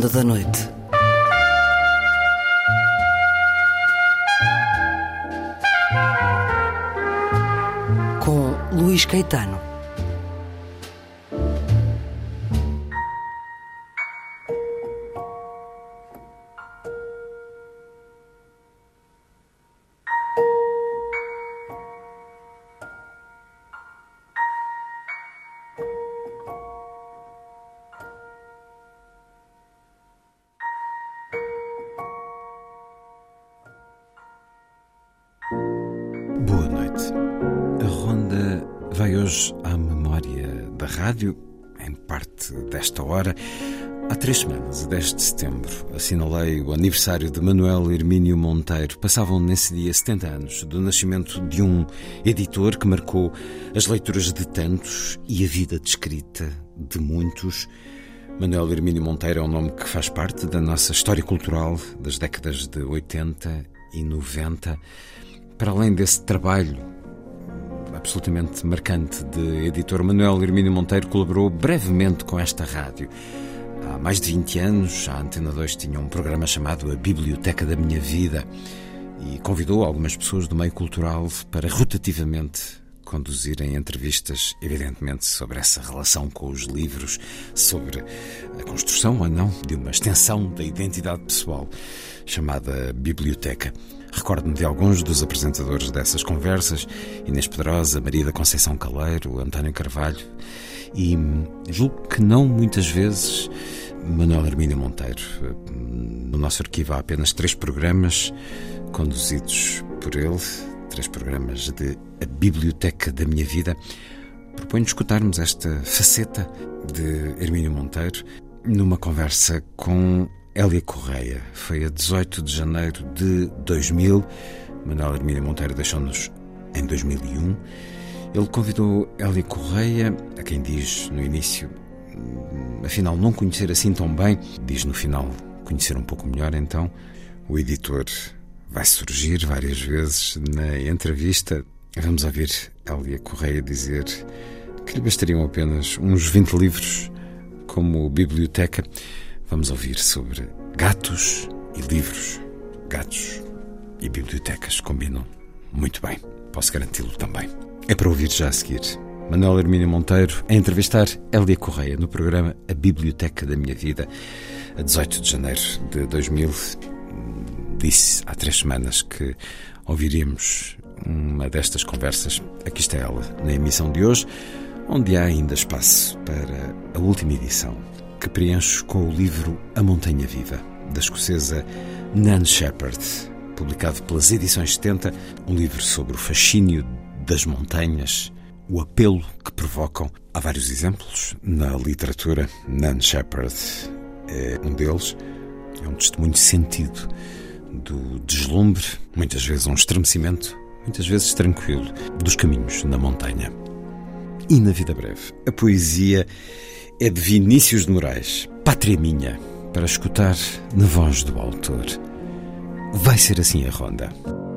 Ronda da Noite. Com Luís Caetano. Boa noite. A Ronda vai hoje à memória da rádio, em parte desta hora. Há 3 semanas, a 10 de setembro, assinalei o aniversário de Manuel Hermínio Monteiro. Passavam nesse dia 70 anos do nascimento de um editor que marcou as leituras de tantos e a vida de escrita de muitos. Manuel Hermínio Monteiro é um nome que faz parte da nossa história cultural das décadas de 80 e 90. Para além desse trabalho absolutamente marcante de editor, Manuel Hermínio Monteiro colaborou brevemente com esta rádio. Há mais de 20 anos, a Antena 2 tinha um programa chamado A Biblioteca da Minha Vida e convidou algumas pessoas do meio cultural para rotativamente conduzirem entrevistas, evidentemente, sobre essa relação com os livros, sobre a construção ou não de uma extensão da identidade pessoal chamada biblioteca. Recordo-me de alguns dos apresentadores dessas conversas: Inês Pedrosa, Maria da Conceição Caleiro, António Carvalho, e julgo que não muitas vezes Manuel Hermínio Monteiro. No nosso arquivo há apenas 3 programas conduzidos por ele, 3 programas de A Biblioteca da Minha Vida. Proponho escutarmos esta faceta de Hermínio Monteiro numa conversa com Hélia Correia. Foi a 18 de janeiro de 2000. Manuel Hermínio Monteiro deixou-nos em 2001. Ele convidou Hélia Correia, a quem diz no início, afinal, não conhecer assim tão bem, diz no final, conhecer um pouco melhor. Então, o editor vai surgir várias vezes na entrevista. Vamos ouvir Hélia Correia dizer que lhe bastariam apenas uns 20 livros como biblioteca. Vamos ouvir sobre gatos e livros. Gatos e bibliotecas combinam muito bem. Posso garanti-lo também. É para ouvir já a seguir. Manuel Hermínio Monteiro a entrevistar Hélia Correia no programa A Biblioteca da Minha Vida, a 18 de janeiro de 2000. Disse há 3 semanas que ouviríamos uma destas conversas. Aqui está ela, na emissão de hoje, onde há ainda espaço para a última edição, que preencho com o livro A Montanha Viva, da escocesa Nan Shepherd, publicado pelas Edições 70, um livro sobre o fascínio das montanhas, o apelo que provocam. Há vários exemplos na literatura. Nan Shepherd é um deles. É um testemunho sentido do deslumbre, muitas vezes um estremecimento, muitas vezes tranquilo, dos caminhos na montanha. E na vida breve, a poesia é de Vinícius de Moraes, Pátria Minha, para escutar na voz do autor. Vai ser assim a ronda.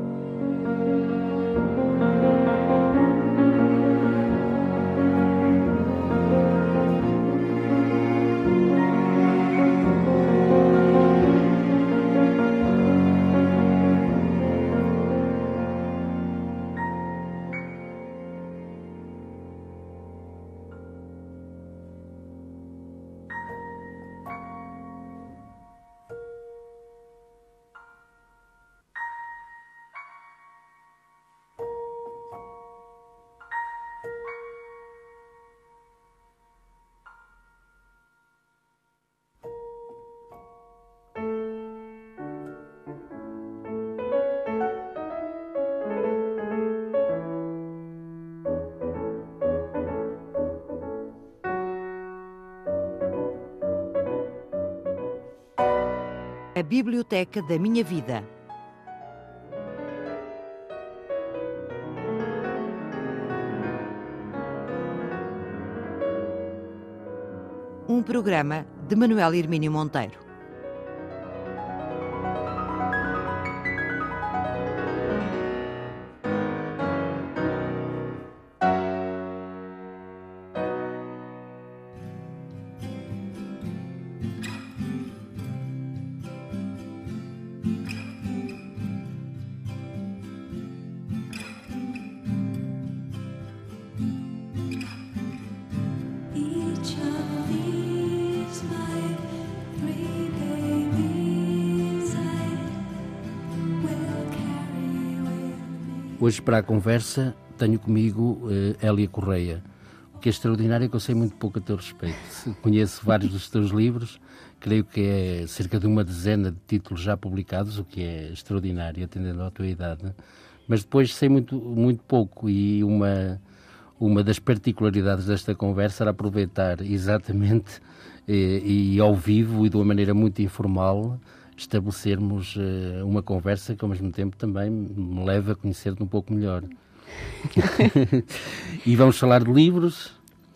A Biblioteca da Minha Vida. Um programa de Manuel Hermínio Monteiro. Hoje, para a conversa, tenho comigo Hélia Correia. O que é extraordinário é que eu sei muito pouco a teu respeito. Conheço vários dos teus livros, creio que é cerca de uma dezena de títulos já publicados, o que é extraordinário, atendendo à tua idade. Mas depois sei muito, muito pouco, e uma das particularidades desta conversa era aproveitar exatamente e ao vivo e de uma maneira muito informal estabelecermos uma conversa que ao mesmo tempo também me leva a conhecer-te um pouco melhor. E vamos falar de livros.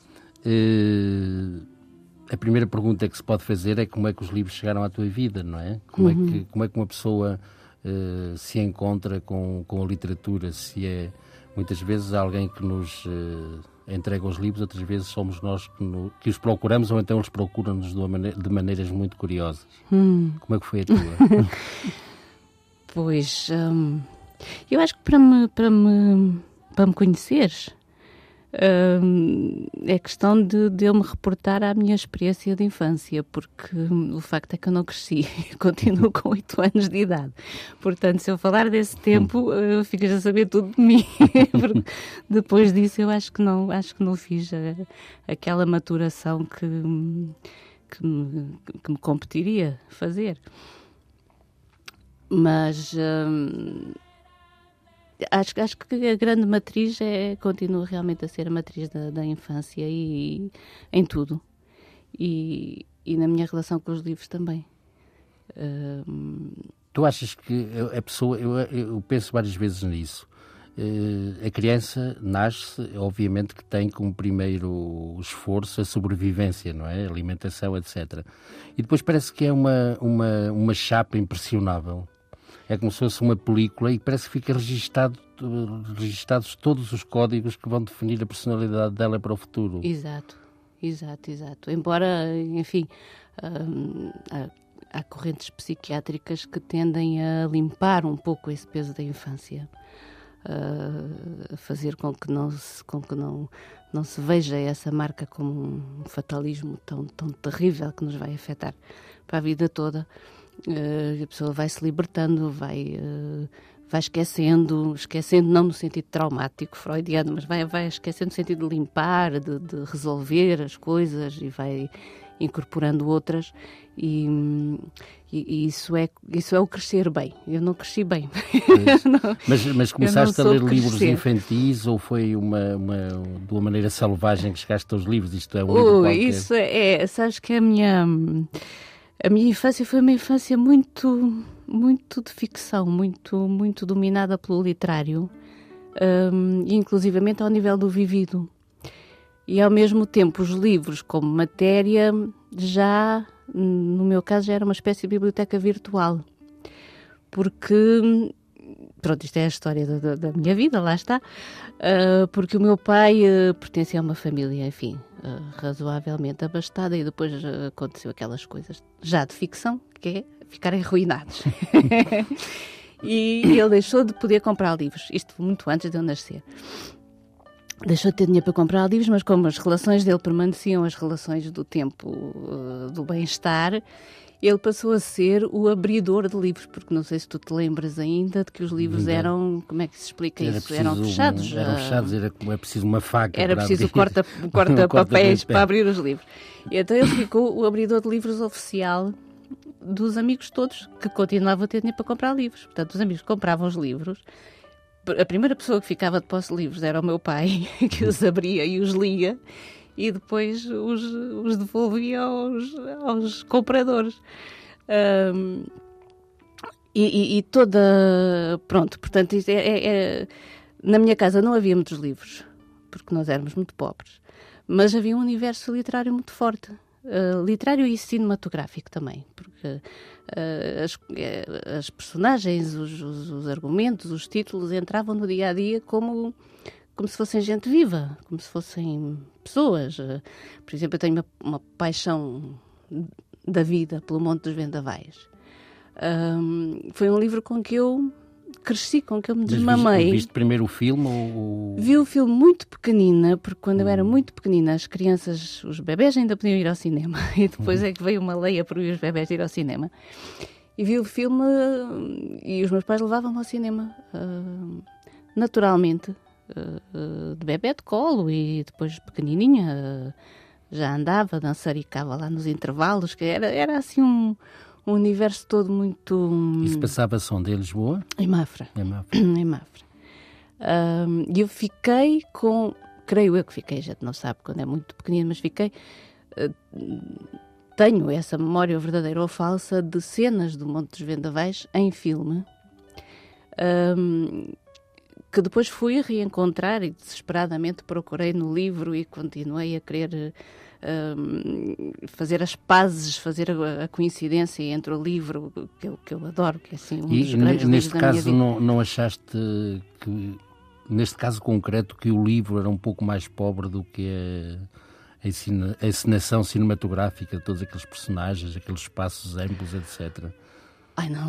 A primeira pergunta que se pode fazer é como é que os livros chegaram à tua vida, não é? Como é que uma pessoa se encontra com a literatura, se é muitas vezes alguém que nos entrega os livros, outras vezes somos nós que os procuramos, ou então eles procuram-nos de maneiras muito curiosas. Como é que foi a tua? Pois, eu acho que para me conheceres, é questão de eu me reportar à minha experiência de infância, porque o facto é que eu não cresci, continuo com 8 anos de idade. Portanto, se eu falar desse tempo, ficas a saber tudo de mim. Porque depois disso, eu acho que não fiz aquela maturação que me competiria fazer. Mas acho que a grande matriz continua realmente a ser a matriz da infância, e em tudo. E na minha relação com os livros também. Tu achas que a pessoa... Eu penso várias vezes nisso. A criança nasce, obviamente, que tem como primeiro esforço a sobrevivência, não é? A alimentação, etc. E depois parece que é uma chapa impressionável. É como se fosse uma película e parece que fica registados todos os códigos que vão definir a personalidade dela para o futuro. Exato. Embora, enfim, há correntes psiquiátricas que tendem a limpar um pouco esse peso da infância, a fazer com que não se veja essa marca como um fatalismo tão terrível que nos vai afetar para a vida toda. A pessoa vai se libertando, vai esquecendo não no sentido traumático freudiano, mas vai esquecendo no sentido de limpar, de resolver as coisas, e vai incorporando outras, e isso é o crescer bem. Eu não cresci bem. Mas começaste a ler livros infantis, ou foi de uma maneira selvagem que chegaste aos livros? Isto é um livro qualquer? Isso sabes que a minha infância foi uma infância muito, muito de ficção, muito, muito dominada pelo literário, e inclusivamente ao nível do vivido. E ao mesmo tempo os livros como matéria já, no meu caso, já era uma espécie de biblioteca virtual. Porque, pronto, isto é a história da minha vida, lá está, porque o meu pai pertencia a uma família, enfim, razoavelmente abastada, e depois aconteceu aquelas coisas já de ficção, que é ficarem arruinados. E ele deixou de poder comprar livros, isto muito antes de eu nascer. Deixou de ter dinheiro para comprar livros, mas como as relações dele permaneciam as relações do tempo do bem-estar, ele passou a ser o abridor de livros, porque não sei se tu te lembras ainda de que os livros eram, como é que se explica isso? Eram fechados. Era preciso uma faca. Era preciso o corta-papéis para abrir os livros. E então ele ficou o abridor de livros oficial dos amigos todos que continuavam a ter dinheiro para comprar livros. Portanto, os amigos compravam os livros. A primeira pessoa que ficava de posse de livros era o meu pai, que os abria e os lia, e depois os devolvia aos compradores. E toda... Pronto, portanto, isto na minha casa não havia muitos livros, porque nós éramos muito pobres, mas havia um universo literário muito forte. Literário e cinematográfico também, porque as personagens, os argumentos, os títulos entravam no dia-a-dia como se fossem gente viva, como se fossem pessoas. Por exemplo, eu tenho uma paixão da vida pelo Monte dos Vendavais. Foi um livro com que eu cresci, com que eu me desmamei. Mas viste primeiro o filme? Ou... Vi o filme muito pequenina, porque quando eu era muito pequenina, as crianças, os bebés ainda podiam ir ao cinema. E depois é que veio uma lei a proibir os bebés de ir ao cinema. E vi o filme e os meus pais levavam-me ao cinema. naturalmente, de bebé de colo e depois pequenininha, já andava, dançaricava lá nos intervalos, que era assim um universo todo muito... Isso passava-se onde? Em Lisboa? Em Mafra. Em Mafra. Em Mafra. E eu fiquei com... Creio eu que fiquei, a gente não sabe quando é muito pequenino, mas fiquei... Tenho essa memória verdadeira ou falsa de cenas do Monte dos Vendavais em filme, que depois fui reencontrar e desesperadamente procurei no livro e continuei a querer fazer as pazes, fazer a coincidência entre o livro, que eu adoro, que é assim um dos grandes livros da minha vida. E neste caso não achaste que, neste caso concreto, que o livro era um pouco mais pobre do que a encenação cinematográfica de todos aqueles personagens, aqueles espaços amplos, etc.? Ai, não.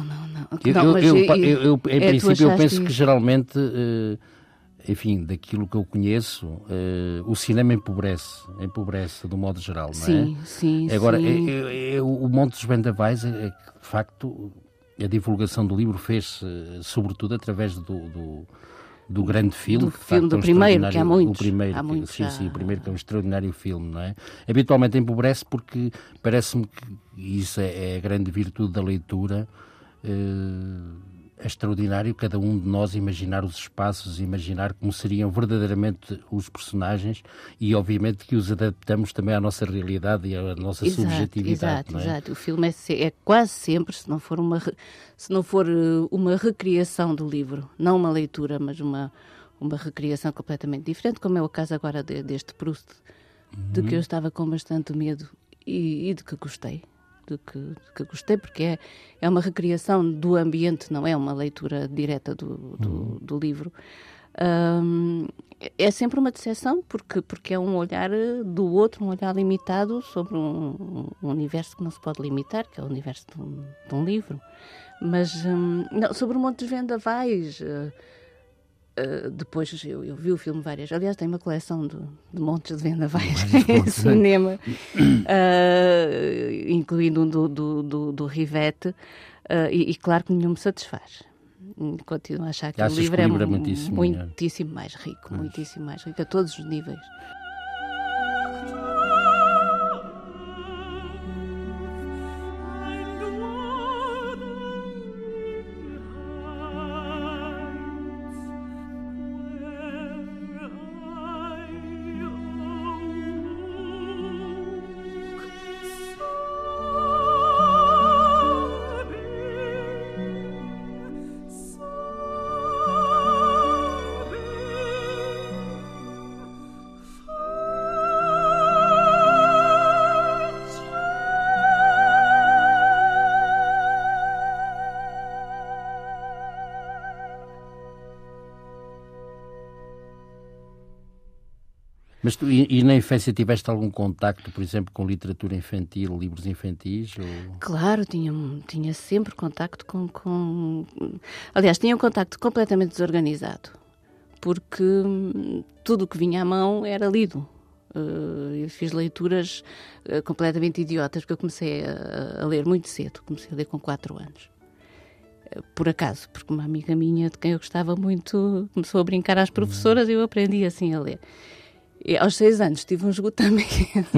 Em princípio, eu penso que geralmente, enfim, daquilo que eu conheço, o cinema empobrece do modo geral, não é? Sim. Agora, o Monte dos Vendavais, de facto, a divulgação do livro fez, sobretudo, através do grande filme. Do primeiro, que há muitos. O primeiro, o primeiro que é um extraordinário filme, não é? Habitualmente empobrece porque parece-me que isso é a grande virtude da leitura. É extraordinário cada um de nós imaginar os espaços, imaginar como seriam verdadeiramente os personagens e obviamente que os adaptamos também à nossa realidade e à nossa subjetividade. Exato. O filme é quase sempre, se não for uma recriação do livro, não uma leitura, mas uma recriação completamente diferente, como é o caso agora deste Proust, de que eu estava com bastante medo e de que gostei. De que gostei, porque é uma recriação do ambiente, não é uma leitura direta do livro. É sempre uma decepção, porque é um olhar do outro, um olhar limitado sobre um universo que não se pode limitar, que é o universo de um livro. Mas não, sobre o Monte dos Vendavais... depois eu vi o filme várias vezes. Aliás, tem uma coleção de montes de vendavais em cinema, incluindo um do Rivette, e claro que nenhum me satisfaz. Continuo a achar que o livro é muitíssimo mais rico, a todos os níveis. Mas tu, e na infância tiveste algum contacto, por exemplo, com literatura infantil, livros infantis? Ou... Claro, tinha sempre contacto com... Aliás, tinha um contacto completamente desorganizado, porque tudo o que vinha à mão era lido. Eu fiz leituras completamente idiotas, porque eu comecei a ler muito cedo, comecei a ler com 4 anos. Por acaso, porque uma amiga minha, de quem eu gostava muito, começou a brincar às professoras e eu aprendi assim a ler. E aos 6 anos tive um esgotamento,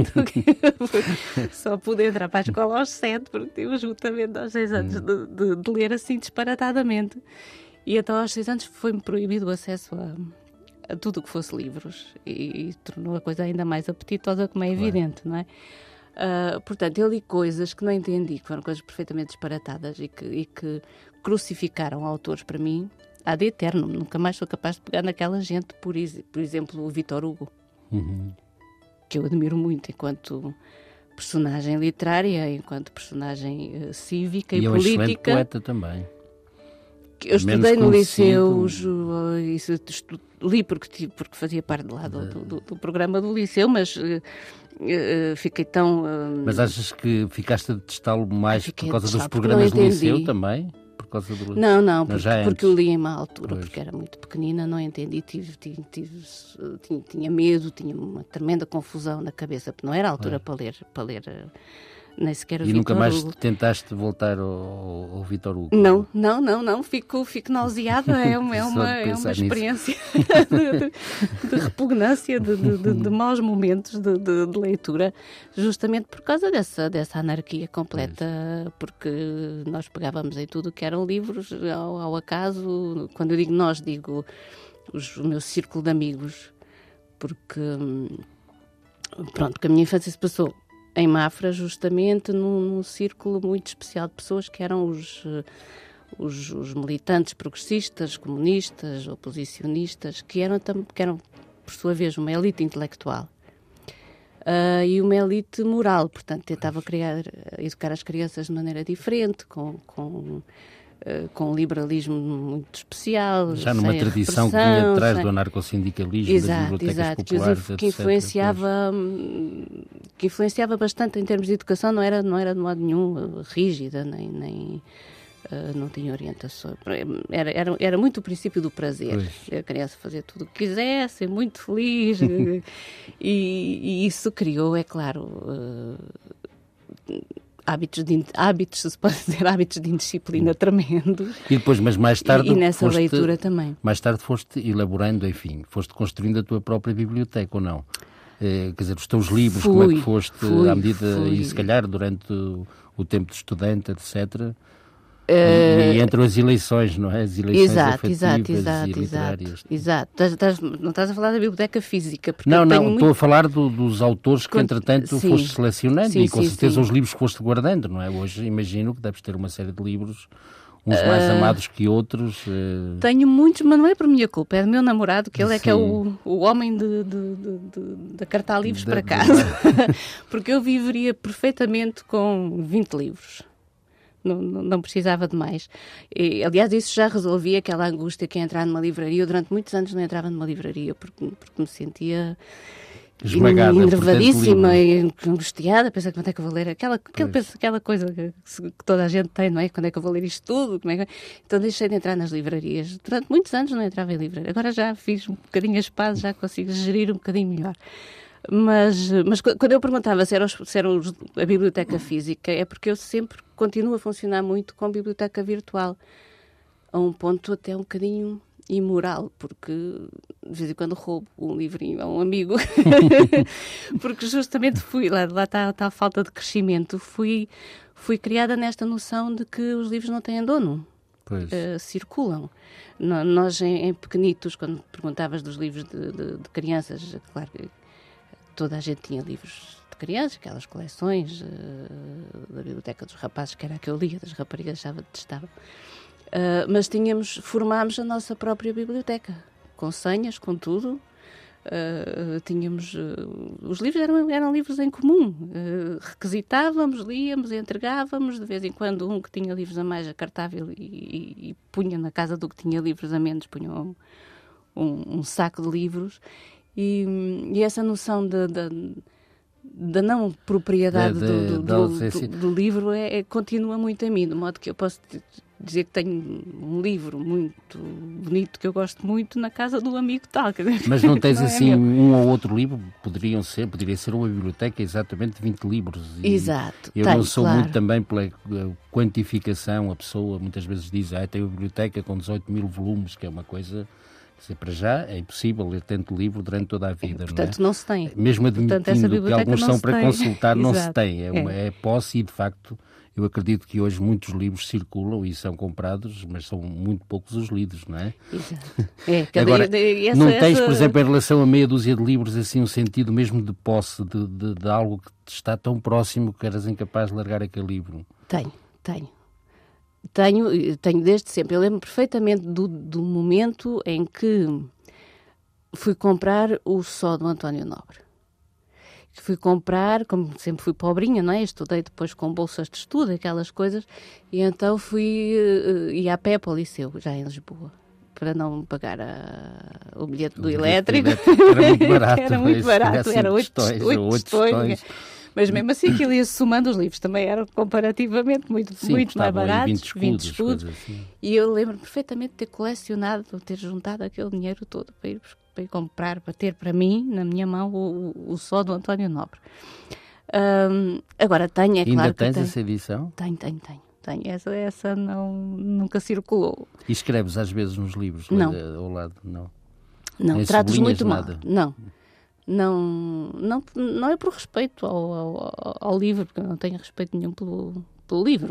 só pude entrar para a escola aos 7, porque tive um esgotamento aos 6 anos de ler assim disparatadamente. E então aos 6 anos foi-me proibido o acesso a tudo o que fosse livros e tornou a coisa ainda mais apetitosa, como é evidente, não é? Portanto, eu li coisas que não entendi, que foram coisas perfeitamente disparatadas e que crucificaram autores para mim ad eternum. Nunca mais sou capaz de pegar naquela gente, por exemplo, o Victor Hugo. Que eu admiro muito enquanto personagem literária, enquanto personagem cívica e política. E é um excelente poeta também. Eu estudei no liceu, li porque fazia parte lá do programa do liceu, mas fiquei tão... Mas achas que ficaste a detestá-lo mais por causa dos programas do liceu também? Não, porque eu li em má altura, porque era muito pequenina, não entendi, tinha medo, tinha uma tremenda confusão na cabeça, porque não era a altura para ler nem sequer o E nunca mais Hugo. tentaste voltar ao Vítor Hugo? Não, fico nauseada, é uma experiência de repugnância, de maus momentos de leitura, justamente por causa dessa anarquia completa, porque nós pegávamos em tudo que eram livros ao acaso. Quando eu digo nós, digo o meu círculo de amigos, porque pronto, que a minha infância se passou em Mafra, justamente num círculo muito especial de pessoas que eram os militantes progressistas, comunistas, oposicionistas, que eram, por sua vez, uma elite intelectual e uma elite moral. Portanto, tentava educar as crianças de maneira diferente, com um liberalismo muito especial. Já numa tradição que vinha atrás do anarcossindicalismo, das bibliotecas populares, que influenciava bastante em termos de educação, não era de modo nenhum rígida, nem não tinha orientação. Era muito o princípio do prazer. A criança fazia tudo o que quisesse, muito feliz. e isso criou, é claro, hábitos, se pode dizer, hábitos de indisciplina tremendos. E depois, mas mais tarde... E nessa leitura também. Mais tarde foste elaborando, enfim, foste construindo a tua própria biblioteca, ou não? Quer dizer, os teus livros, como é que foste, à medida, e se calhar durante o tempo de estudante, etc., e entre as eleições, não é? As eleições afetivas e literárias. Exato. Não estás a falar da biblioteca física? Porque não, estou a falar dos autores que, entretanto, foste selecionando e com certeza os livros que foste guardando, não é? Hoje imagino que deves ter uma série de livros, uns mais amados que outros. Tenho muitos, mas não é por minha culpa, é do meu namorado, que ele é que é o homem de cartar livros para casa. Porque eu viveria perfeitamente com 20 livros. Não precisava de mais. E, aliás, isso já resolvia aquela angústia que é entrar numa livraria. Eu durante muitos anos não entrava numa livraria porque me sentia esmagada, enervadíssima e angustiada. Pensei, quando é que eu vou ler? Aquela coisa que toda a gente tem, não é? Quando é que eu vou ler isto tudo? Então deixei de entrar nas livrarias. Durante muitos anos não entrava em livraria. Agora já fiz um bocadinho as pazes, já consigo gerir um bocadinho melhor. Mas quando eu perguntava se era a biblioteca física, é porque eu sempre continuo a funcionar muito com biblioteca virtual, a um ponto até um bocadinho imoral, porque de vez em quando roubo um livrinho a um amigo, porque justamente lá está a falta de crescimento, fui criada nesta noção de que os livros não têm dono. Circulam. Nós, em pequenitos, quando perguntavas dos livros de crianças, claro que toda a gente tinha livros de crianças, aquelas coleções da biblioteca dos rapazes, que era a que eu lia, das raparigas achava detestável. Mas formámos a nossa própria biblioteca, com senhas, com tudo. Tínhamos os livros eram livros em comum, requisitávamos, líamos, entregávamos, de vez em quando um que tinha livros a mais acartava e punha na casa do que tinha livros a menos, punha um saco de livros. E essa noção da não propriedade do livro continua muito em mim, de modo que eu posso dizer que tenho um livro muito bonito que eu gosto muito na casa do amigo tal. Mas não tens assim um ou outro livro? Poderia ser uma biblioteca exatamente de 20 livros. Exato. Eu não sou muito também pela quantificação. A pessoa muitas vezes diz, tem uma biblioteca com 18 mil volumes, que é uma coisa... Para já é impossível ler tanto livro durante toda a vida. Portanto, não se tem. Mesmo admitindo que alguns são para consultar, não se tem. É posse e, de facto, eu acredito que hoje muitos livros circulam e são comprados, mas são muito poucos os lidos, não é? Exato. Agora, não tens, por exemplo, em relação a meia dúzia de livros, assim, um sentido mesmo de posse, de algo que te está tão próximo que eras incapaz de largar aquele livro? Tenho. Tenho desde sempre. Eu lembro perfeitamente do momento em que fui comprar o Só do António Nobre. Fui comprar, como sempre fui pobrinha, não é? Estudei depois com bolsas de estudo, aquelas coisas, e então ia a pé para o liceu, já em Lisboa, para não pagar o bilhete do elétrico. Era muito barato. Era 8 tostões. Mas mesmo assim aquilo ia somando, os livros também eram comparativamente muito mais baratos, 20 escudos. Assim. E eu lembro perfeitamente de ter colecionado, de ter juntado aquele dinheiro todo para ir comprar, para ter para mim, na minha mão, o Só do António Nobre. Agora tenho, é Ainda claro que tens tenho. essa edição? Tenho. Essa nunca circulou. E escreves às vezes nos livros? Não. Ao lado? Não. Não, Nem trato-os sublinhas muito mal. nada? Não é por respeito ao livro, porque eu não tenho respeito nenhum pelo livro.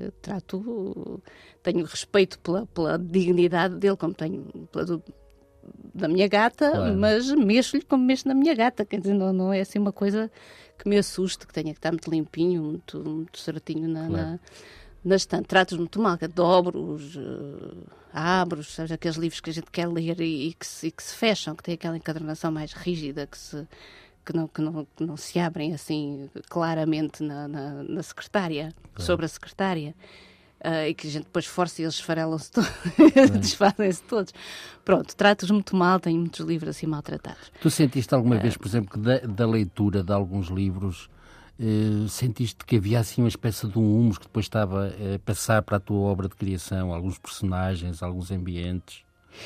Tenho respeito pela dignidade dele, como tenho da minha gata, Claro. mas mexo-lhe como mexo na minha gata. Quer dizer, não é assim uma coisa que me assuste, que tenha que estar muito limpinho, muito certinho Claro. na estante. Trato-os muito mal, que dobro-os, abro-os, sabes, aqueles livros que a gente quer ler e que se fecham, que têm aquela encadernação mais rígida, que não se abrem assim claramente na secretária, sobre a secretária. E que a gente depois força e eles esfarelam-se todos, desfazem-se todos. Pronto, trato-os muito mal, tenho muitos livros assim maltratados. Tu sentiste alguma vez, por exemplo, que da leitura de alguns livros, sentiste que havia assim uma espécie de um humus que depois estava a passar para a tua obra de criação, alguns personagens, alguns ambientes?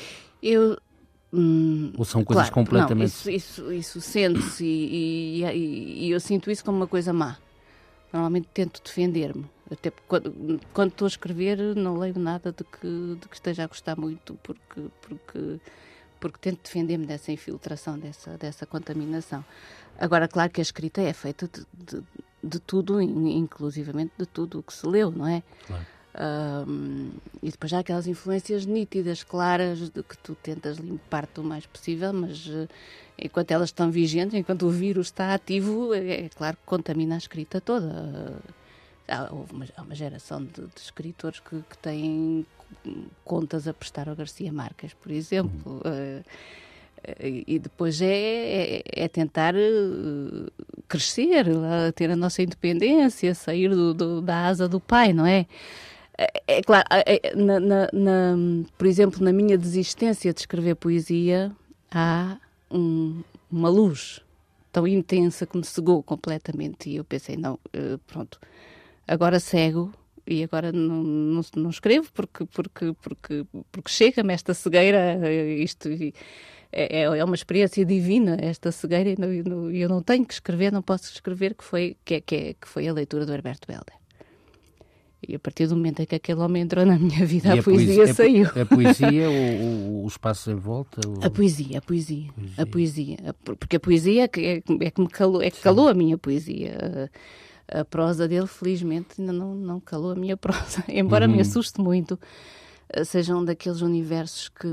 Ou são coisas Claro, completamente... Não, isso sente-se e eu sinto isso como uma coisa má. Normalmente tento defender-me. Até quando estou a escrever não leio nada de que esteja a gostar muito, porque tento defender-me dessa infiltração, dessa contaminação. Agora, claro que a escrita é feita de tudo, inclusivamente de tudo o que se leu, não é? Claro. E depois há aquelas influências nítidas, claras, de que tu tentas limpar-te o mais possível, mas enquanto elas estão vigentes, enquanto o vírus está ativo, é claro que contamina a escrita toda. Há uma geração de escritores que têm contas a prestar ao Garcia Marques, por exemplo. E depois é tentar crescer, ter a nossa independência, sair da asa do pai, não é? É claro, por exemplo, na minha desistência de escrever poesia, há uma luz tão intensa que me cegou completamente. E eu pensei, não, pronto, agora cego e agora não escrevo porque chega-me esta cegueira, isto é uma experiência divina, esta cegueira, e eu não tenho que escrever, não posso escrever, que foi a leitura do Herberto Helder. E a partir do momento em que aquele homem entrou na minha vida, a poesia saiu. A poesia, os passos em volta? A poesia. Porque a poesia é que me calou, calou a minha poesia. A prosa dele, felizmente, ainda não calou a minha prosa. Embora me assuste muito, sejam daqueles universos que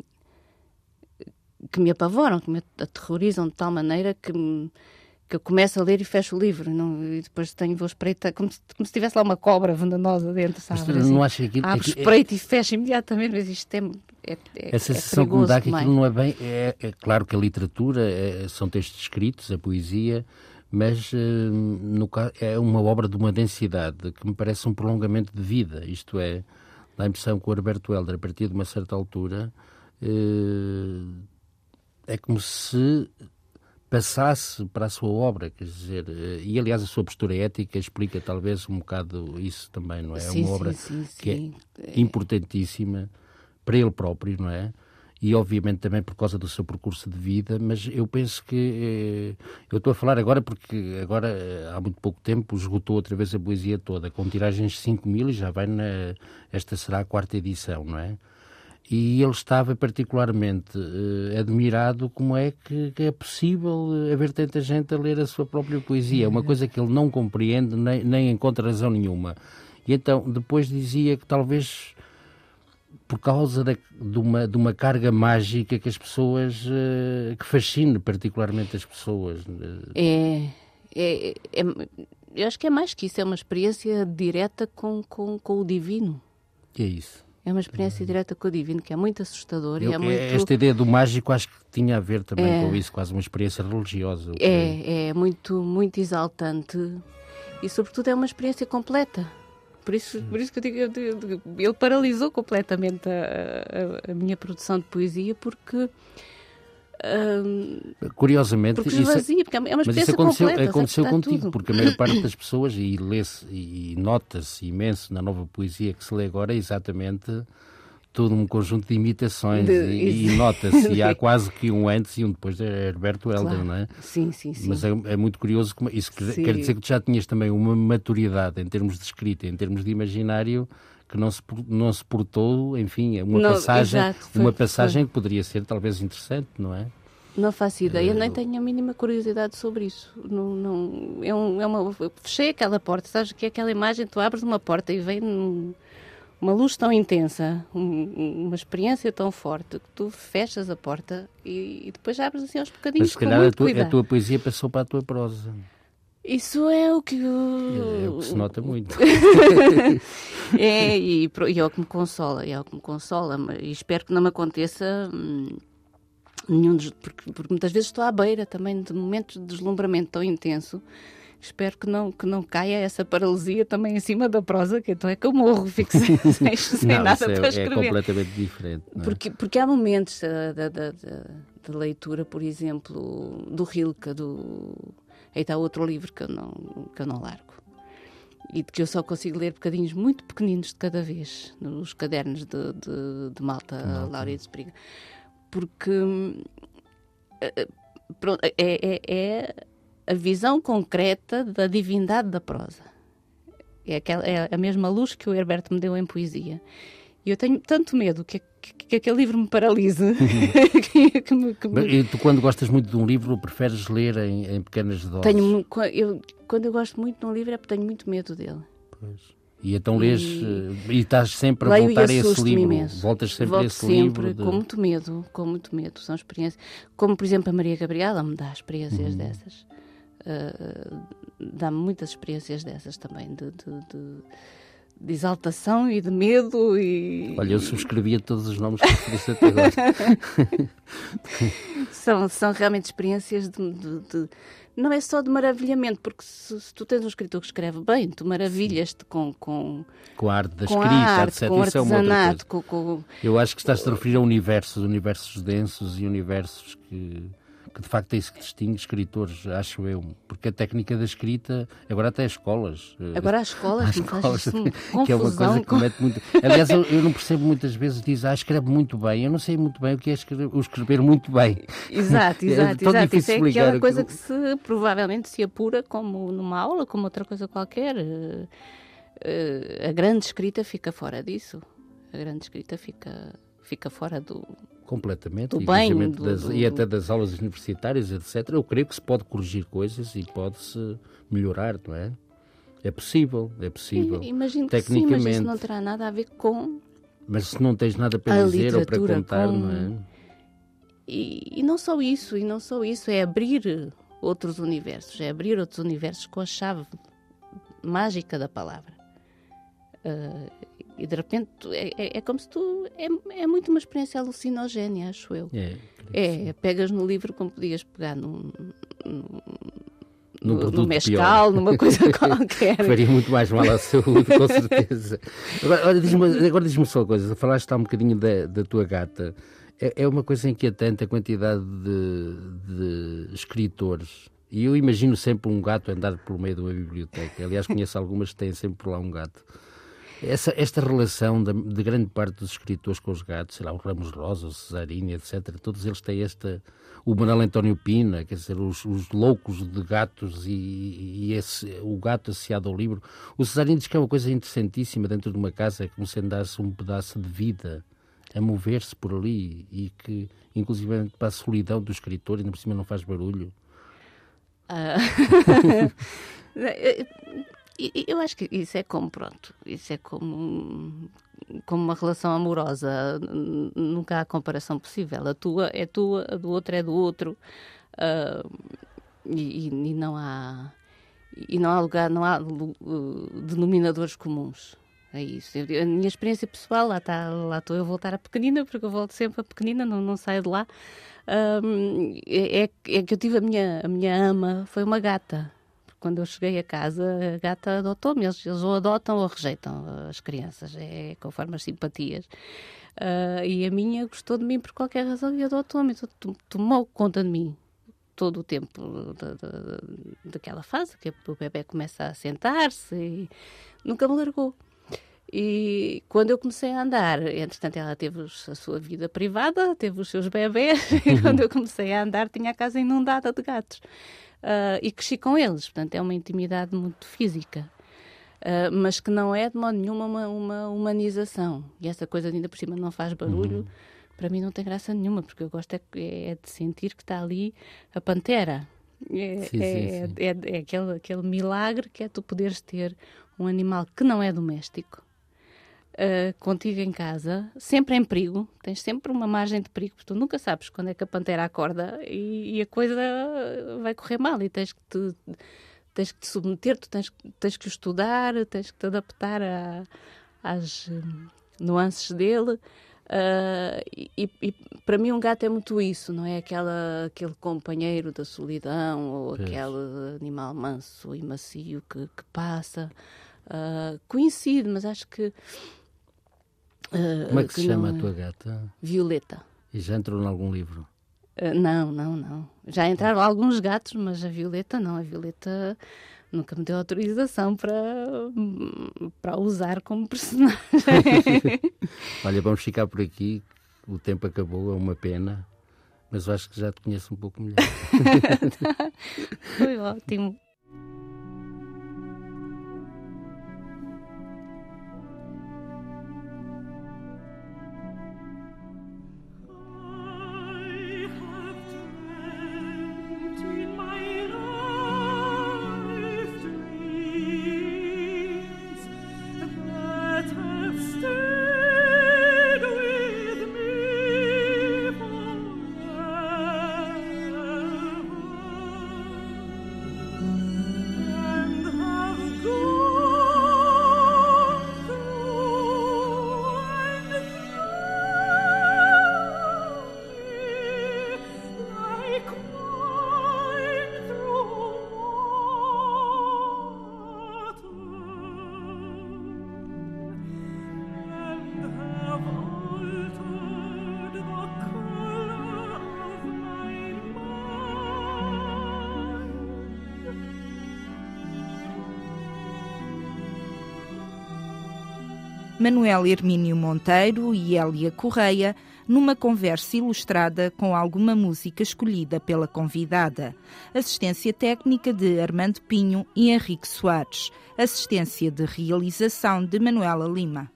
me apavoram, que me aterrorizam de tal maneira que eu começo a ler e fecho o livro, e depois vou espreitar, como se tivesse lá uma cobra venenosa dentro, sabe? Mas não acha que abro, espreito e fecho imediatamente, mas isto a sensação que me dá que aquilo não é bem... É claro que a literatura são textos escritos, a poesia, mas no caso, é uma obra de uma densidade que me parece um prolongamento de vida. Isto é, dá a impressão que o Herberto Helder, a partir de uma certa altura, é como se passasse para a sua obra, quer dizer, e aliás a sua postura ética explica talvez um bocado isso também, não é? É uma obra que é importantíssima para ele próprio, não é? E obviamente também por causa do seu percurso de vida, mas eu penso que... eu estou a falar agora porque agora, há muito pouco tempo, esgotou outra vez a poesia toda, com tiragens de 5.000 e já vai esta será a 4ª edição, não é? E ele estava particularmente admirado como é que é possível haver tanta gente a ler a sua própria poesia. É uma coisa que ele não compreende, nem encontra razão nenhuma. E então, depois dizia que talvez por causa de uma carga mágica que as pessoas... que fascine particularmente as pessoas. Eu acho que é mais que isso, é uma experiência direta com o divino. É isso. É uma experiência direta com o divino, que é muito assustador. Esta ideia do mágico acho que tinha a ver também com isso, quase uma experiência religiosa. É muito, muito exaltante e, sobretudo, é uma experiência completa. Por isso que eu digo, ele paralisou completamente a minha produção de poesia, porque... curiosamente, porque esvazia, porque é uma experiência completa. Aconteceu contigo, porque a maior parte das pessoas, e lê-se e nota-se imenso na nova poesia que se lê agora, exatamente todo um conjunto de imitações e nota-se, e há quase que um antes e um depois de Herberto Helder, claro. não é? Sim. Mas é muito curioso, isso quer dizer que tu já tinhas também uma maturidade em termos de escrita, em termos de imaginário, que não se portou, enfim, uma passagem que poderia ser talvez interessante, não é? Não faço ideia, nem tenho a mínima curiosidade sobre isso. Eu fechei aquela porta, sabes que é aquela imagem, tu abres uma porta e vem uma luz tão intensa, uma experiência tão forte, que tu fechas a porta e depois abres assim aos bocadinhos. Mas se calhar a tua poesia passou para a tua prosa. Isso é o que... É o que se nota muito. e é o que me consola, e espero que não me aconteça... porque muitas vezes estou à beira também de momentos de deslumbramento tão intenso. Espero que não caia essa paralisia também em cima da prosa, que então é que eu morro, fico sem nada para escrever. É completamente diferente. Não é? Porque há momentos de leitura, por exemplo, do Rilke, aí está outro livro que eu não largo. E de que eu só consigo ler bocadinhos muito pequeninos de cada vez, nos cadernos de Malta Laura de Espriga. Porque é a visão concreta da divindade da prosa. É a mesma luz que o Herberto me deu em poesia. E eu tenho tanto medo que aquele livro me paralise. E tu, quando gostas muito de um livro, preferes ler em pequenas doses? Quando eu gosto muito de um livro é porque tenho muito medo dele. Pois. E então lês e estás sempre a voltar a esse livro. Imenso. Voltas sempre Volto a esse sempre, livro. Com muito medo. São experiências. Como, por exemplo, a Maria Gabriela me dá experiências dessas. Dá-me muitas experiências dessas também, de exaltação e de medo. Olha, eu subscrevia todos os nomes que referiste até agora. São realmente experiências de não é só de maravilhamento, porque se tu tens um escritor que escreve bem, tu maravilhas-te com a arte da escrita, etc. Com isso é uma outra coisa. Com... Eu acho que estás a referir a universos densos e universos que de facto é isso que distingue escritores, acho eu. Porque a técnica da escrita, agora até as escolas. Agora há escolas, que é uma coisa que mete muito... Aliás, eu não percebo muitas vezes, escreve muito bem. Eu não sei muito bem o que é escrever muito bem. Exato. Isso é aquela coisa que provavelmente se apura como numa aula, como outra coisa qualquer. A grande escrita fica fora disso. A grande escrita fica fora do... Completamente. Do bem, e até das aulas universitárias, etc. Eu creio que se pode corrigir coisas e pode-se melhorar, não é? É possível. Imagino que sim, mas isso não terá nada a ver com... Mas se não tens nada para dizer ou para contar, não é? E não só isso, é abrir outros universos com a chave mágica da palavra. E de repente é como se é muito uma experiência alucinogénia, acho eu. Pegas no livro como podias pegar no mescal, numa coisa qualquer. Faria muito mais mal à saúde, com certeza. Agora diz-me só uma coisa, falaste há um bocadinho da tua gata. É uma coisa inquietante a quantidade de escritores. E eu imagino sempre um gato andar pelo meio de uma biblioteca. Aliás, conheço algumas que têm sempre por lá um gato. Esta relação de grande parte dos escritores com os gatos, sei lá, o Ramos Rosa, o Cesarini, etc., todos eles têm o Manuel António Pina, quer dizer, os loucos de gatos e o gato associado ao livro. O Cesarini diz que é uma coisa interessantíssima dentro de uma casa, é como se andasse um pedaço de vida a mover-se por ali e que, inclusive, para a solidão do escritor, ainda por cima não faz barulho. Eu acho que isso é como uma relação amorosa. Nunca há comparação possível. A tua é tua, a do outro é do outro. E não há lugar, não há denominadores comuns. É isso. A minha experiência pessoal, lá estou eu a voltar a pequenina, porque eu volto sempre a pequenina, não saio de lá. É que eu tive a minha ama, foi uma gata. Quando eu cheguei a casa, a gata adotou-me. Eles ou adotam ou rejeitam as crianças, conforme as simpatias. E a minha gostou de mim por qualquer razão e adotou-me. Tomou conta de mim todo o tempo daquela fase, que o bebê começa a sentar-se e nunca me largou. E quando eu comecei a andar, entretanto ela teve a sua vida privada, teve os seus bebés, e quando eu comecei a andar tinha a casa inundada de gatos. E cresci com eles, portanto é uma intimidade muito física. Mas que não é de modo nenhum uma humanização. E essa coisa ainda por cima não faz barulho, para mim não tem graça nenhuma, porque eu gosto é de sentir que está ali a pantera. É aquele milagre que é tu poderes ter um animal que não é doméstico, contigo em casa, sempre em perigo, tens sempre uma margem de perigo, porque tu nunca sabes quando é que a pantera acorda e a coisa vai correr mal e tens que te submeter, tu tens que o estudar, tens que te adaptar às nuances dele. E para mim um gato é muito isso, não é aquele companheiro da solidão ou aquele animal manso e macio que passa. Coincide, mas acho que... Como é que se chama a tua gata? Violeta. E já entrou em algum livro? Não. Já entraram alguns gatos, mas a Violeta não. A Violeta nunca me deu autorização para usar como personagem. Olha, vamos ficar por aqui. O tempo acabou, é uma pena. Mas eu acho que já te conheço um pouco melhor. Foi ótimo. Manuel Hermínio Monteiro e Hélia Correia, numa conversa ilustrada com alguma música escolhida pela convidada. Assistência técnica de Armando Pinho e Henrique Soares. Assistência de realização de Manuela Lima.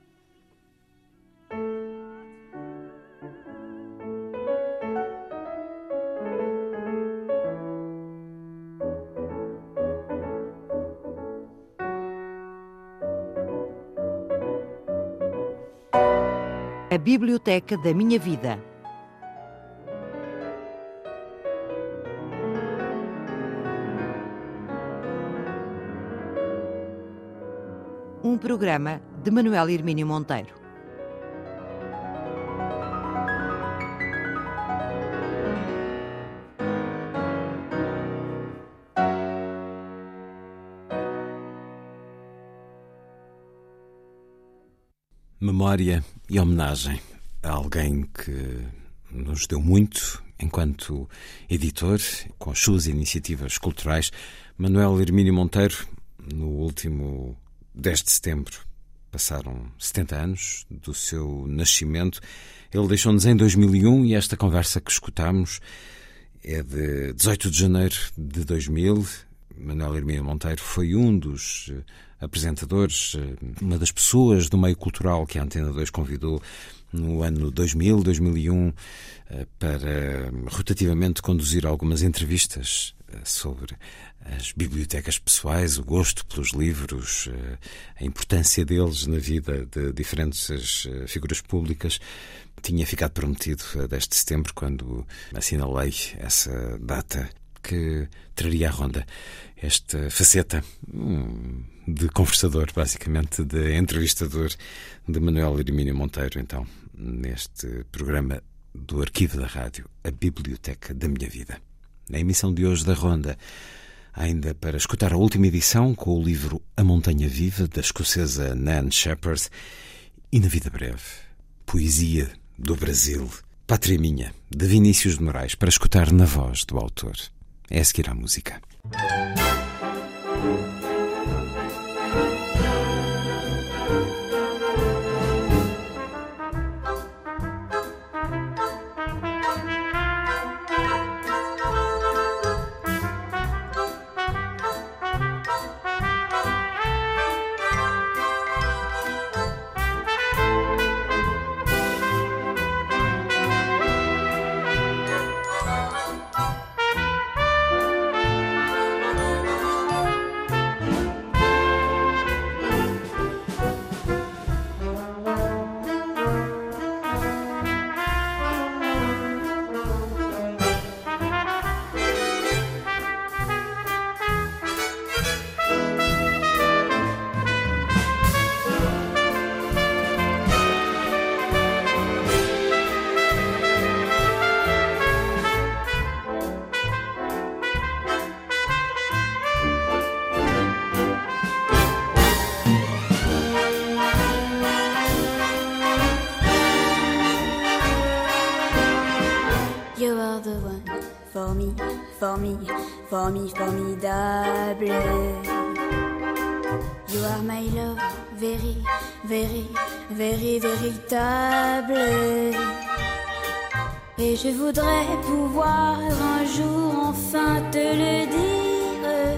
A Biblioteca da Minha Vida. Um programa de Manuel Hermínio Monteiro. Memória e homenagem a alguém que nos deu muito enquanto editor, com as suas iniciativas culturais. Manuel Hermínio Monteiro, no último 10 de setembro, passaram 70 anos do seu nascimento. Ele deixou-nos em 2001 e esta conversa que escutamos é de 18 de janeiro de 2000. Manuel Hermínio Monteiro foi um dos apresentadores, uma das pessoas do meio cultural que a Antena 2 convidou no ano 2000, 2001, para rotativamente conduzir algumas entrevistas sobre as bibliotecas pessoais, o gosto pelos livros, a importância deles na vida de diferentes figuras públicas. Tinha ficado prometido a 10 de setembro, quando assinalei essa data, que traria à ronda esta faceta de conversador, basicamente, de entrevistador de Manuel Hermínio Monteiro, então, neste programa do Arquivo da Rádio, A Biblioteca da Minha Vida. Na emissão de hoje da Ronda, ainda para escutar a última edição com o livro A Montanha Viva, da escocesa Nan Shepherd, e Na Vida Breve, Poesia do Brasil, Pátria Minha, de Vinícius de Moraes, para escutar na voz do autor. É a seguir à música. formidable. You are my love, very, very, very, véritable. Et je voudrais pouvoir un jour enfin te le dire,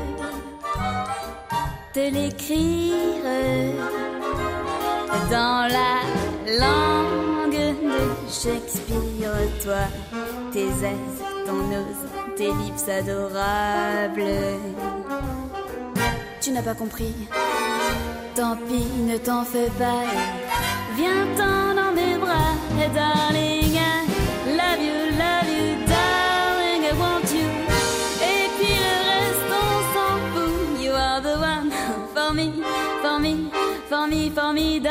te l'écrire dans la langue de Shakespeare. Toi, tes aises, ton nose, tes lips adorables. Tu n'as pas compris, tant pis, ne t'en fais pas. Viens-t'en dans mes bras, darling. Love you, darling, I want you. Et puis le reste, on s'en fout. You are the one for me, for me, for me, formidable.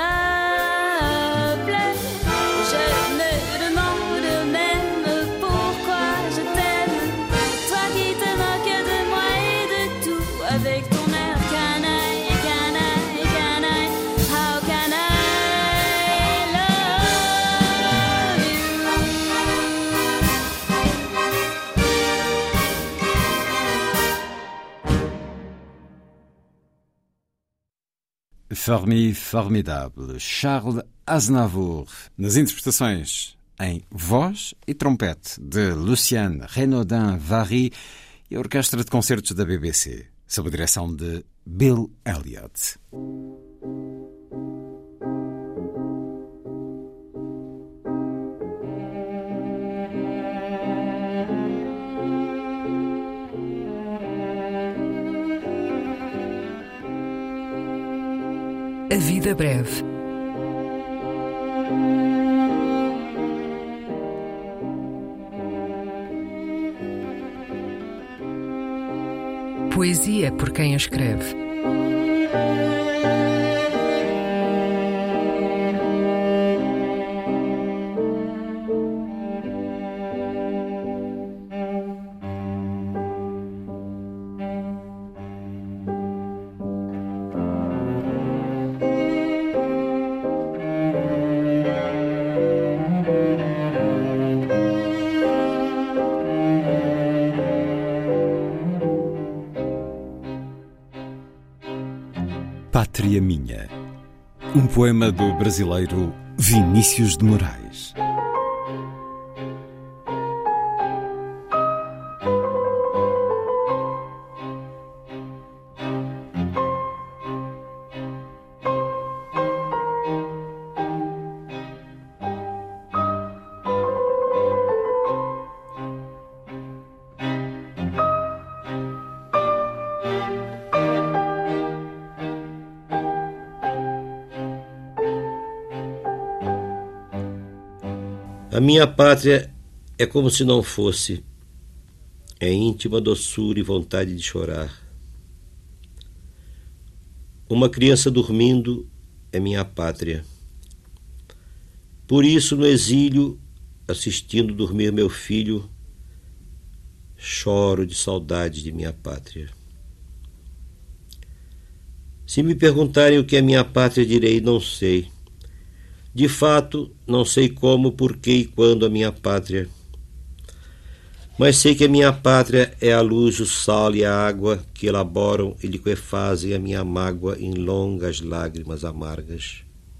Je me demande même pourquoi je t'aime. Toi qui te moques de moi et de tout, avec ton air canaille, canaille, canaille. How can I love you? Formidable, Charles Aznavour, nas interpretações em voz e trompete de Lucian Renaudin-Vary e a Orquestra de Concertos da BBC, sob a direção de Bill Elliott. A vida breve. Poesia por quem a escreve. Pátria Minha, um poema do brasileiro Vinícius de Moraes. A minha pátria é como se não fosse, é íntima doçura e vontade de chorar. Uma criança dormindo é minha pátria. Por isso, no exílio, assistindo dormir meu filho, choro de saudade de minha pátria. Se me perguntarem o que é minha pátria, direi: não sei. De fato, não sei como, porquê e quando a minha pátria. Mas sei que a minha pátria é a luz, o sal e a água que elaboram e liquefazem a minha mágoa em longas lágrimas amargas.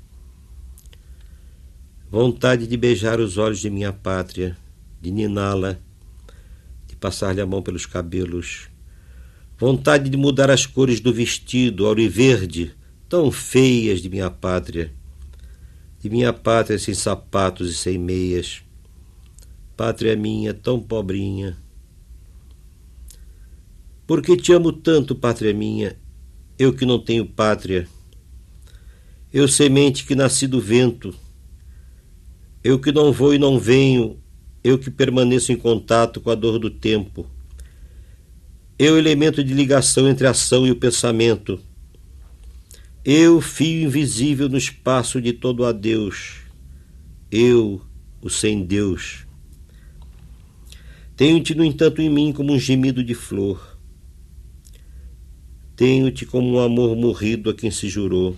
Vontade de beijar os olhos de minha pátria, de niná-la, de passar-lhe a mão pelos cabelos. Vontade de mudar as cores do vestido, auriverde, tão feias de minha pátria. De minha pátria sem sapatos e sem meias. Pátria minha, tão pobrinha. Por que te amo tanto, pátria minha, eu que não tenho pátria? Eu semente que nasci do vento. Eu que não vou e não venho. Eu que permaneço em contato com a dor do tempo. Eu, elemento de ligação entre a ação e o pensamento. Eu, fio invisível no espaço de todo adeus. Eu, o sem Deus. Tenho-te, no entanto, em mim como um gemido de flor. Tenho-te como um amor morrido a quem se jurou.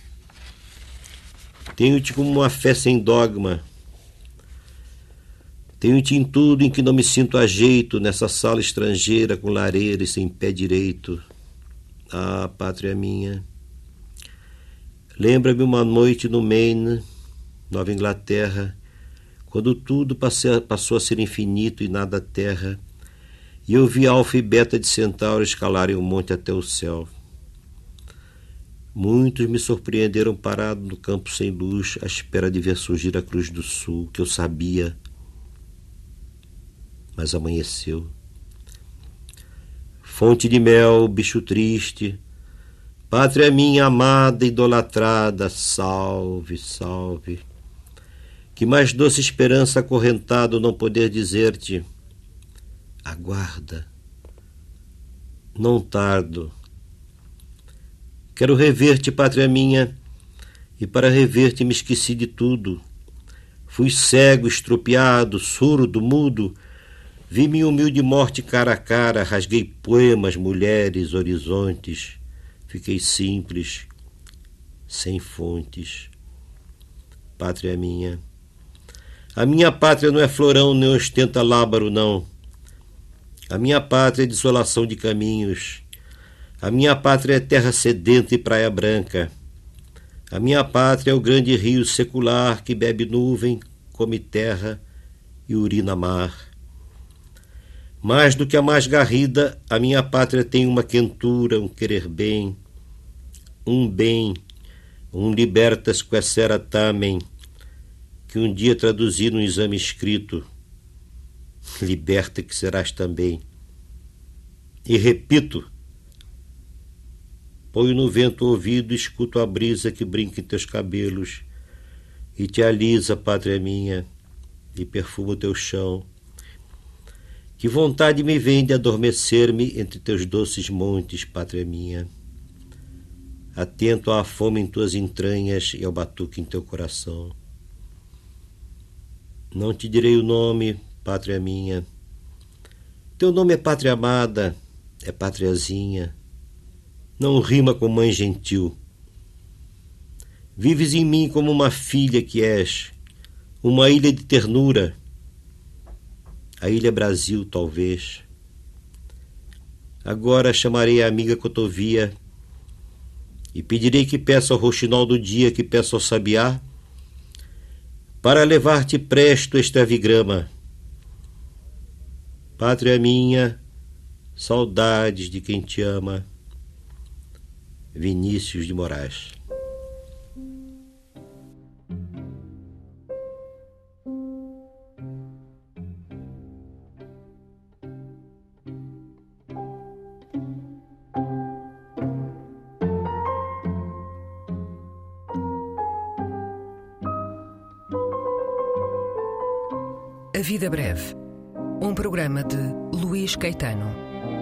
Tenho-te como uma fé sem dogma. Tenho-te em tudo em que não me sinto a jeito, nessa sala estrangeira com lareira e sem pé direito. Ah, pátria minha, lembra-me uma noite no Maine, Nova Inglaterra, quando tudo passou a ser infinito e nada terra, e eu vi Alfa e Beta de Centauro escalarem o monte até o céu. Muitos me surpreenderam parado no campo sem luz, à espera de ver surgir a Cruz do Sul, que eu sabia, mas amanheceu. Fonte de mel, bicho triste, pátria minha amada, idolatrada, salve, salve. Que mais doce esperança acorrentado não poder dizer-te, aguarda, não tardo. Quero rever-te, pátria minha, e para rever-te me esqueci de tudo. Fui cego, estropiado, surdo, mudo. Vi minha humilde morte cara a cara, rasguei poemas, mulheres, horizontes. Fiquei simples, sem fontes. Pátria minha. A minha pátria não é florão, nem ostenta lábaro, não. A minha pátria é desolação de caminhos. A minha pátria é terra sedenta e praia branca. A minha pátria é o grande rio secular que bebe nuvem, come terra e urina mar. Mais do que a mais garrida, a minha pátria tem uma quentura, um querer bem, um libertas quaesera tamen, que um dia traduzi num exame escrito, liberta que serás também. E repito, ponho no vento o ouvido, escuto a brisa que brinca em teus cabelos e te alisa, pátria minha, e perfuma o teu chão. Que vontade me vem de adormecer-me entre teus doces montes, pátria minha, atento à fome em tuas entranhas e ao batuque em teu coração. Não te direi o nome, pátria minha. Teu nome é pátria amada, é pátriazinha. Não rima com mãe gentil. Vives em mim como uma filha que és, uma ilha de ternura. A ilha Brasil, talvez. Agora chamarei a amiga Cotovia e pedirei que peça ao rouxinol do dia, que peça ao sabiá, para levar-te presto este avigrama. Pátria minha, saudades de quem te ama. Vinícius de Moraes. A Vida Breve, um programa de Luís Caetano.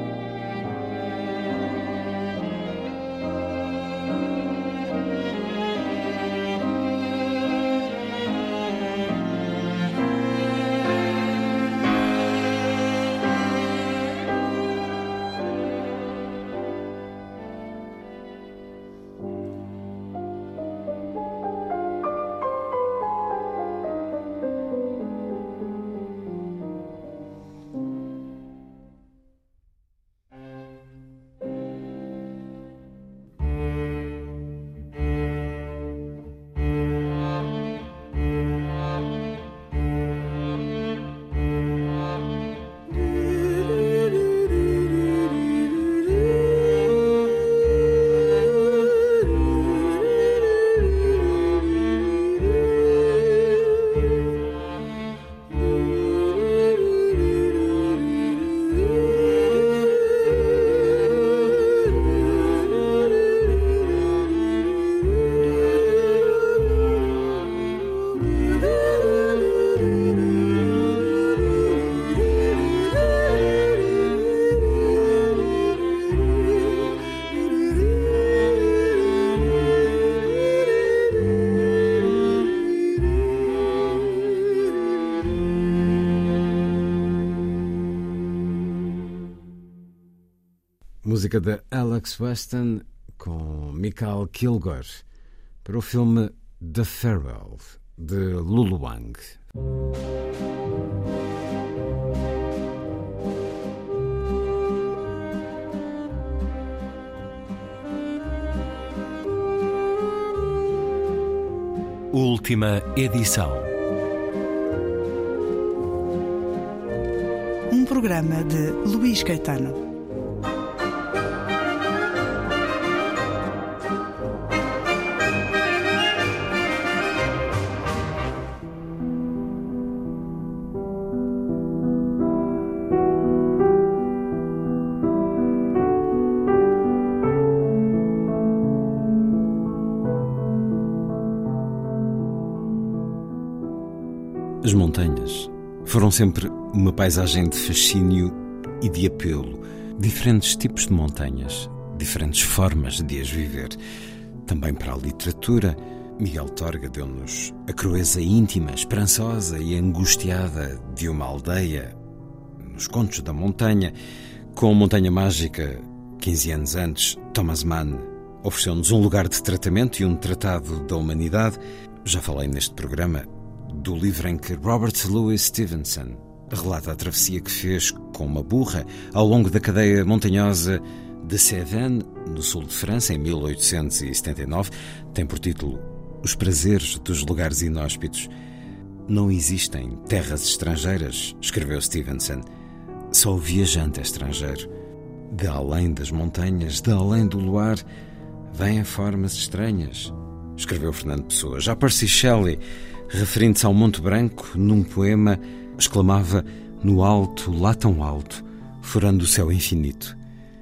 Música de Alex Weston com Michael Kilgore para o filme The Farewell, de Lulu Wang. última edição. Um programa de Luís Caetano. As montanhas foram sempre uma paisagem de fascínio e de apelo. Diferentes tipos de montanhas, diferentes formas de as viver. Também para a literatura, Miguel Torga deu-nos a crueza íntima, esperançosa e angustiada de uma aldeia nos Contos da Montanha. Com a Montanha Mágica, 15 anos antes, Thomas Mann ofereceu-nos um lugar de tratamento e um tratado da humanidade. Já falei neste programa do livro em que Robert Louis Stevenson relata a travessia que fez com uma burra ao longo da cadeia montanhosa de Cévennes, no sul de França, em 1879. Tem por título Os Prazeres dos Lugares Inóspitos. Não existem terras estrangeiras, escreveu Stevenson. Só o viajante é estrangeiro. De além das montanhas, de além do luar, vêm formas estranhas, escreveu Fernando Pessoa. Já Percy Shelley, referindo-se ao Monte Branco, num poema, exclamava: no alto, lá tão alto, furando o céu infinito.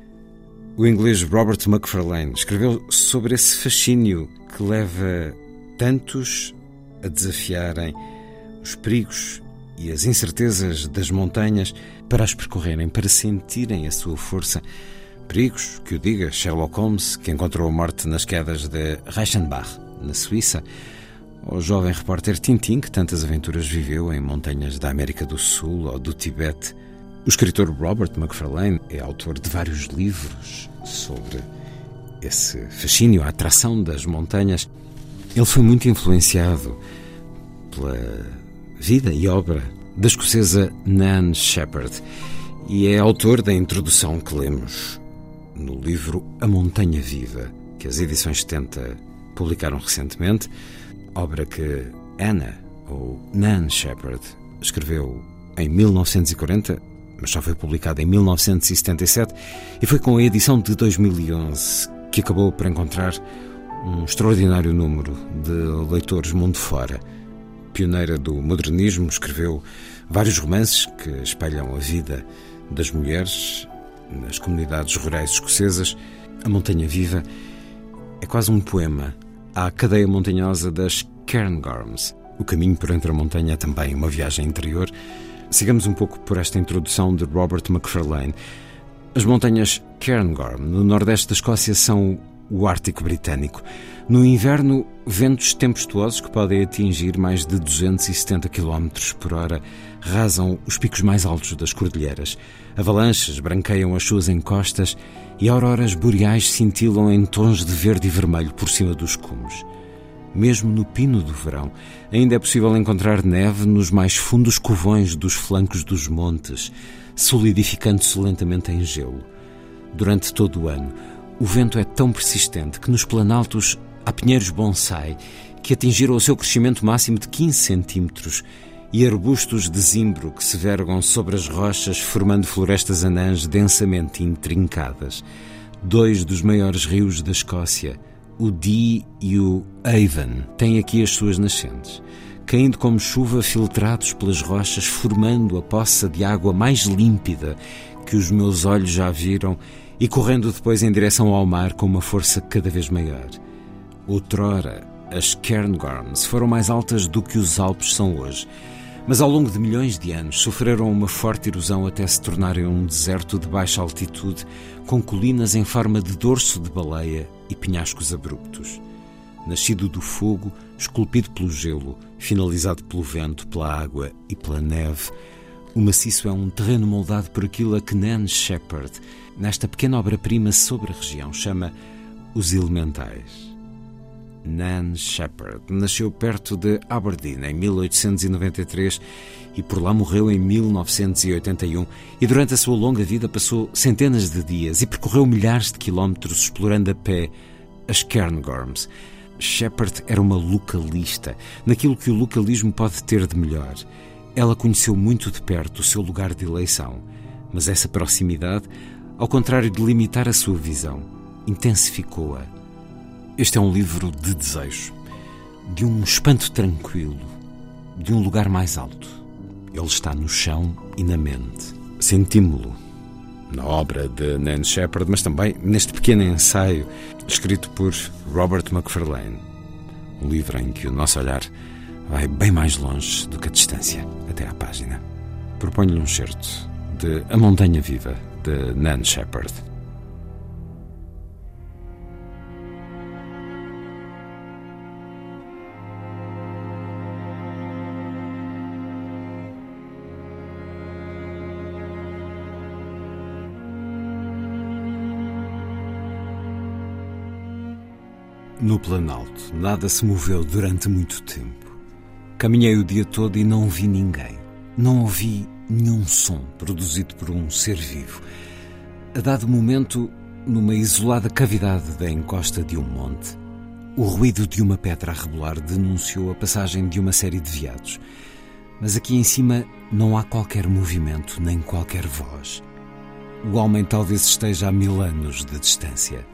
O inglês Robert Macfarlane escreveu sobre esse fascínio que leva tantos a desafiarem os perigos e as incertezas das montanhas para as percorrerem, para sentirem a sua força. Perigos, que o diga Sherlock Holmes, que encontrou a morte nas quedas de Reichenbach, na Suíça, ou o jovem repórter Tintin, que tantas aventuras viveu em montanhas da América do Sul ou do Tibete. O escritor Robert Macfarlane é autor de vários livros sobre esse fascínio, a atração das montanhas. Ele foi muito influenciado pela vida e obra da escocesa Nan Shepherd e é autor da introdução que lemos no livro A Montanha Viva, que as edições 70 publicaram recentemente, obra que Anna, ou Nan Shepherd, escreveu em 1940, mas só foi publicada em 1977, e foi com a edição de 2011 que acabou por encontrar um extraordinário número de leitores mundo fora. Pioneira do modernismo, escreveu vários romances que espelham a vida das mulheres nas comunidades rurais escocesas. A Montanha Viva é quase um poema à cadeia montanhosa das Cairngorms. O caminho por entre a montanha é também uma viagem interior. Sigamos um pouco por esta introdução de Robert Macfarlane. As montanhas Cairngorm, no nordeste da Escócia, são o Ártico britânico. No inverno, ventos tempestuosos que podem atingir mais de 270 km por hora rasam os picos mais altos das cordilheiras. Avalanches branqueiam as suas encostas e auroras boreais cintilam em tons de verde e vermelho por cima dos cumes. Mesmo no pino do verão, ainda é possível encontrar neve nos mais fundos covões dos flancos dos montes, solidificando-se lentamente em gelo. Durante todo o ano, o vento é tão persistente que nos planaltos há pinheiros bonsai que atingiram o seu crescimento máximo de 15 centímetros e arbustos de zimbro que se vergam sobre as rochas formando florestas anãs densamente intrincadas. Dois dos maiores rios da Escócia, o Dee e o Avon, têm aqui as suas nascentes, caindo como chuva filtrados pelas rochas, formando a poça de água mais límpida que os meus olhos já viram e correndo depois em direção ao mar com uma força cada vez maior. Outrora, as Cairngorms foram mais altas do que os Alpes são hoje, mas ao longo de milhões de anos sofreram uma forte erosão até se tornarem um deserto de baixa altitude, com colinas em forma de dorso de baleia e penhascos abruptos. Nascido do fogo, esculpido pelo gelo, finalizado pelo vento, pela água e pela neve, o maciço é um terreno moldado por aquilo a que Nan Shepherd, nesta pequena obra-prima sobre a região, chama os elementais. Nan Shepherd nasceu perto de Aberdeen em 1893 e por lá morreu em 1981 e durante a sua longa vida passou centenas de dias e percorreu milhares de quilómetros explorando a pé as Cairngorms. Shepherd era uma localista, naquilo que o localismo pode ter de melhor. Ela conheceu muito de perto o seu lugar de eleição, mas essa proximidade, ao contrário de limitar a sua visão, intensificou-a. Este é um livro de desejo, de um espanto tranquilo, de um lugar mais alto. Ele está no chão e na mente. Sentimos-lo na obra de Nan Shepherd, mas também neste pequeno ensaio escrito por Robert Macfarlane, um livro em que o nosso olhar vai bem mais longe do que a distância até à página. Proponho-lhe um excerto de A Montanha Viva, de Nan Shepherd. No Planalto, nada se moveu durante muito tempo. Caminhei o dia todo e não vi ninguém. Não ouvi nenhum som produzido por um ser vivo. A dado momento, numa isolada cavidade da encosta de um monte, o ruído de uma pedra a rebolar denunciou a passagem de uma série de veados. Mas aqui em cima não há qualquer movimento nem qualquer voz. O homem talvez esteja a 1000 anos de distância.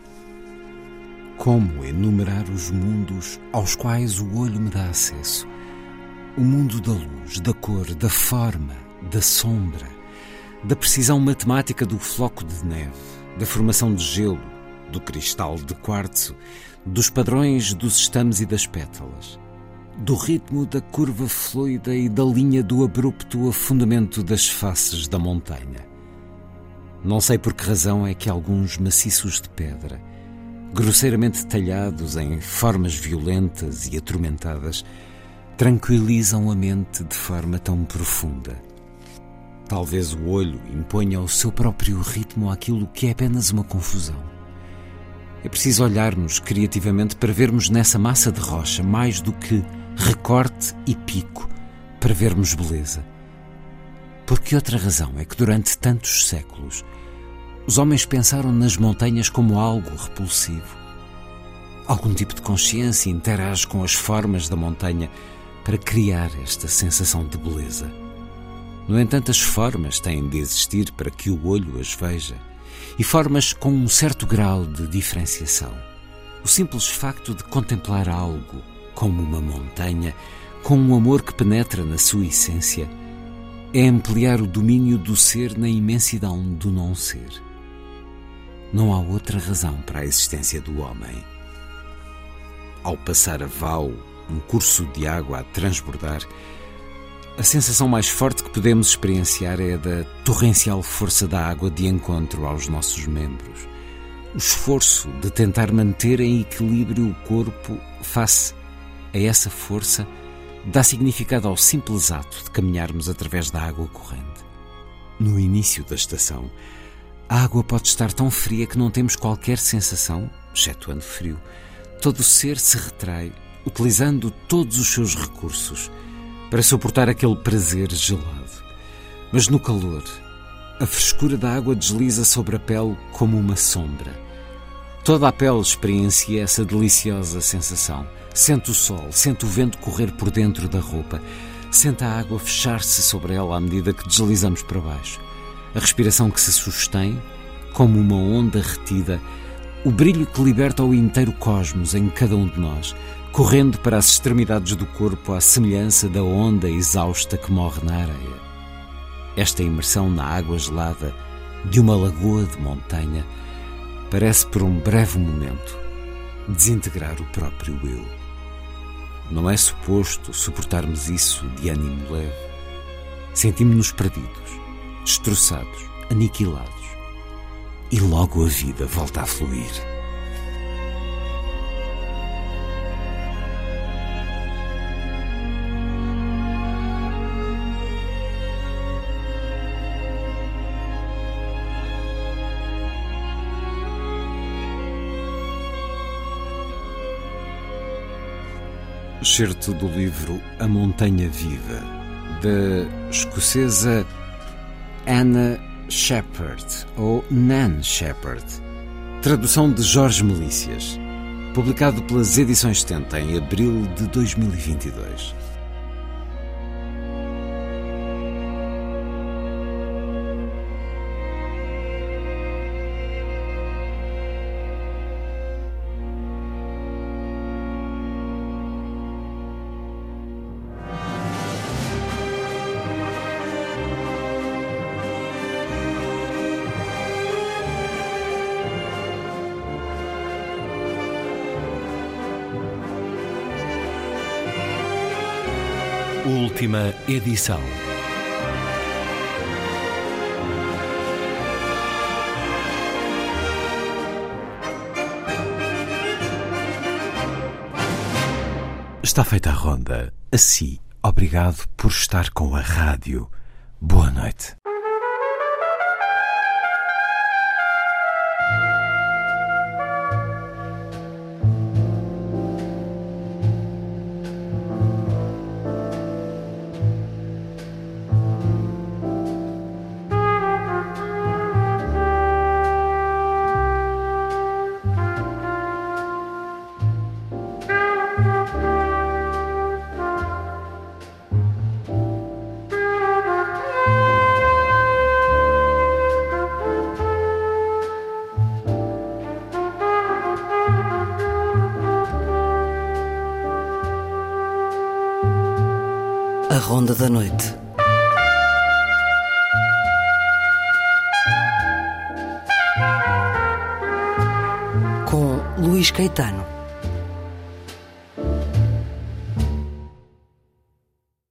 Como enumerar os mundos aos quais o olho me dá acesso? O mundo da luz, da cor, da forma, da sombra, da precisão matemática do floco de neve, da formação de gelo, do cristal de quartzo, dos padrões dos estames e das pétalas, do ritmo da curva fluida e da linha do abrupto afundamento das faces da montanha. Não sei por que razão é que alguns maciços de pedra, grosseiramente talhados em formas violentas e atormentadas, tranquilizam a mente de forma tão profunda. Talvez o olho imponha o seu próprio ritmo àquilo que é apenas uma confusão. É preciso olhar-nos criativamente para vermos nessa massa de rocha mais do que recorte e pico, para vermos beleza. Por que outra razão é que durante tantos séculos os homens pensaram nas montanhas como algo repulsivo? Algum tipo de consciência interage com as formas da montanha para criar esta sensação de beleza. No entanto, as formas têm de existir para que o olho as veja, e formas com um certo grau de diferenciação. O simples facto de contemplar algo, como uma montanha, com um amor que penetra na sua essência, é ampliar o domínio do ser na imensidão do não ser. Não há outra razão para a existência do homem. Ao passar a val, um curso de água a transbordar, a sensação mais forte que podemos experienciar é a da torrencial força da água de encontro aos nossos membros. O esforço de tentar manter em equilíbrio o corpo face a essa força dá significado ao simples ato de caminharmos através da água corrente. No início da estação, a água pode estar tão fria que não temos qualquer sensação, excetuando frio. Todo o ser se retrai, utilizando todos os seus recursos para suportar aquele prazer gelado. Mas no calor, a frescura da água desliza sobre a pele como uma sombra. Toda a pele experiencia essa deliciosa sensação. Sente o sol, sente o vento correr por dentro da roupa, sente a água fechar-se sobre ela à medida que deslizamos para baixo. A respiração que se sustém, como uma onda retida, o brilho que liberta o inteiro cosmos em cada um de nós, correndo para as extremidades do corpo à semelhança da onda exausta que morre na areia. Esta imersão na água gelada de uma lagoa de montanha parece por um breve momento desintegrar o próprio eu. Não é suposto suportarmos isso de ânimo leve. Sentimos-nos perdidos, destroçados, aniquilados. E logo a vida volta a fluir. Excerto do livro A Montanha Viva, da escocesa Anna Shepherd, ou Nan Shepherd. Tradução de Jorge Melícias. publicado pelas Edições 70 em abril de 2022. Última edição. Está feita a ronda. Assim, obrigado por estar com a rádio. Boa noite. A Ronda da Noite. Com Luís Caetano.